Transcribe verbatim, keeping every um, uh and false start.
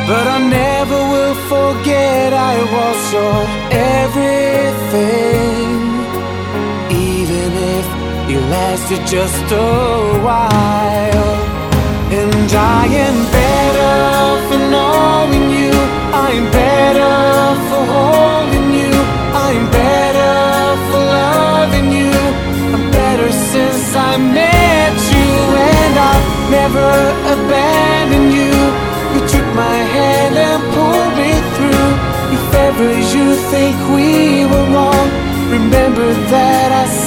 but I never will forget I was your everything. Even if it lasted just a while. And I am better for knowing you, I'm better for holding you, I'm better for loving you, I'm better since I met you. And I'll never abandon you. You took my hand and pulled me through. If ever you think we were wrong, remember that I